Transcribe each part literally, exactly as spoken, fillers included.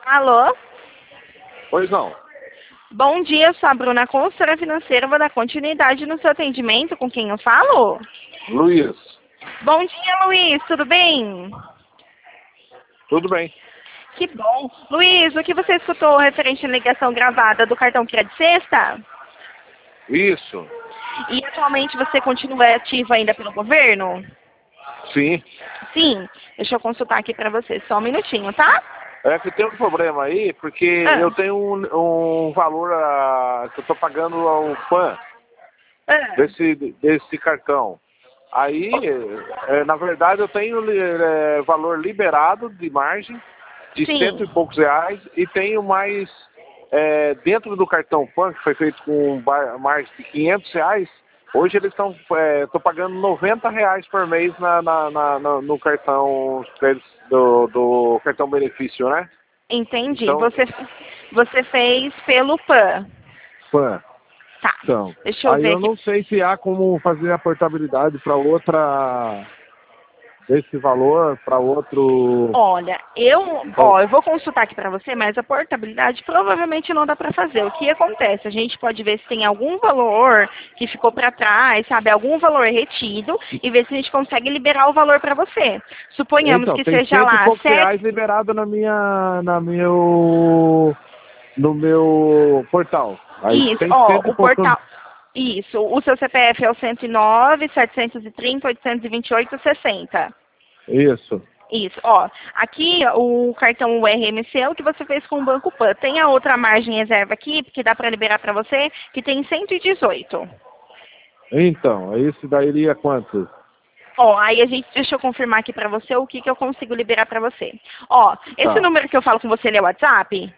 Alô? Pois não. Bom dia, sou a Bruna, consultora financeira. Vou dar continuidade no seu atendimento. Com quem eu falo? Luiz. Bom dia, Luiz. Tudo bem? Tudo bem. Que bom. Luiz, o que você escutou referente à ligação gravada do cartão Crédito Sexta? Isso. E atualmente você continua ativo ainda pelo governo? Sim. Sim. Deixa eu consultar aqui para você. Só um minutinho, tá? É que tem um problema aí, porque Ah. eu tenho um, um valor a, que eu estou pagando ao P A N Ah. desse, desse cartão. Aí, é, na verdade, eu tenho é, valor liberado de margem de Sim. cento e poucos reais e tenho mais é, dentro do cartão P A N, que foi feito com margem de quinhentos reais. Hoje eles estão, estou é, pagando noventa reais por mês na, na, na, na, no cartão do, do cartão benefício, né? Entendi. Então, Você, você fez pelo P A N. P A N. Tá. Então, Deixa eu aí ver eu aqui. não sei se há como fazer a portabilidade para outra, desse valor, para outro... Olha, eu, ó, eu vou consultar aqui para você, mas a portabilidade provavelmente não dá para fazer. O que acontece? A gente pode ver se tem algum valor que ficou para trás, sabe? Algum valor retido e ver se a gente consegue liberar o valor para você. Suponhamos Então, que tem seja cento e lá poucos sete... reais liberado na minha, na meu, no meu portal. Aí Isso, tem ó, cento e o pouco... portal... Isso, o seu C P F é o cento e nove, setecentos e trinta, oitocentos e vinte e oito, sessenta. Isso. Isso, ó, aqui o cartão U R M C é o que você fez com o Banco Pan. Tem a outra margem reserva aqui, que dá para liberar para você, que tem cento e dezoito. Então, esse daí iria quanto? Ó, aí a gente, deixa eu confirmar aqui para você o que, que eu consigo liberar para você. Ó, esse Tá. número que eu falo com você, ele é o WhatsApp?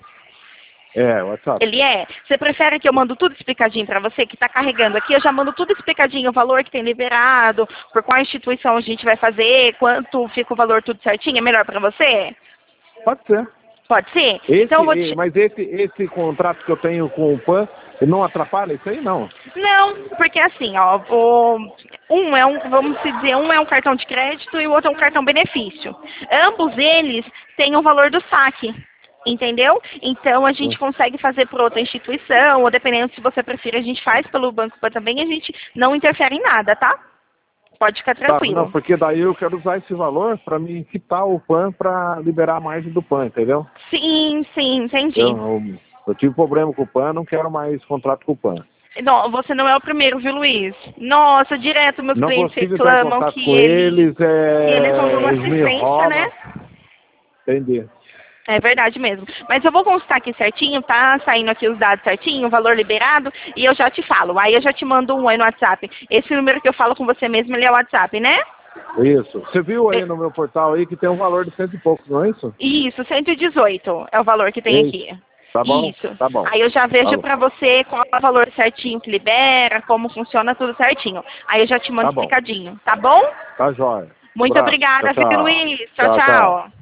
É, WhatsApp. Ele é? Você prefere que eu mando tudo explicadinho para você, que está carregando aqui? Eu já mando tudo explicadinho, o valor que tem liberado, por qual instituição a gente vai fazer, quanto fica o valor tudo certinho, é melhor para você? Pode ser. Pode ser? Esse, Então eu vou te... Mas esse, esse contrato que eu tenho com o P A N, ele não atrapalha isso aí, não? Não, porque assim, ó, o... um é um, vamos dizer, um é um cartão de crédito e o outro é um cartão benefício. Ambos eles têm o valor do saque. Entendeu? Então a gente consegue fazer por outra instituição, ou dependendo se você prefere, a gente faz pelo Banco Pan também, a gente não interfere em nada, tá? Pode ficar tranquilo. Tá, não, porque daí eu quero usar esse valor para me quitar o P A N para liberar a margem do P A N, entendeu? Sim, sim, entendi. Eu, eu, eu tive problema com o P A N, não quero mais contrato com o P A N. Não, você não é o primeiro, viu, Luiz? Nossa, direto meus Não clientes consigo entrar em reclamam contato que com eles, eles, é, que eles não dão eles me assistência, roubam. né? Entendi. É verdade mesmo. Mas eu vou constar aqui certinho, tá? Saindo aqui os dados certinho, o valor liberado, e eu já te falo. Aí eu já te mando um oi no WhatsApp. Esse número que eu falo com você mesmo, ele é o WhatsApp, né? Isso. Você viu aí no meu portal aí que tem um valor de cento e poucos, não é isso? Isso, cento e dezoito é o valor que tem Isso. aqui. Tá bom? Isso. Tá bom. Aí eu já vejo Tá bom. pra você qual é o valor certinho que libera, como funciona tudo certinho. Aí eu já te mando Tá bom. explicadinho, tá bom? Tá jóia. Muito Abraço. obrigada, Tchau, viu, tchau. Luiz? Tchau, Tchau, tchau. tchau.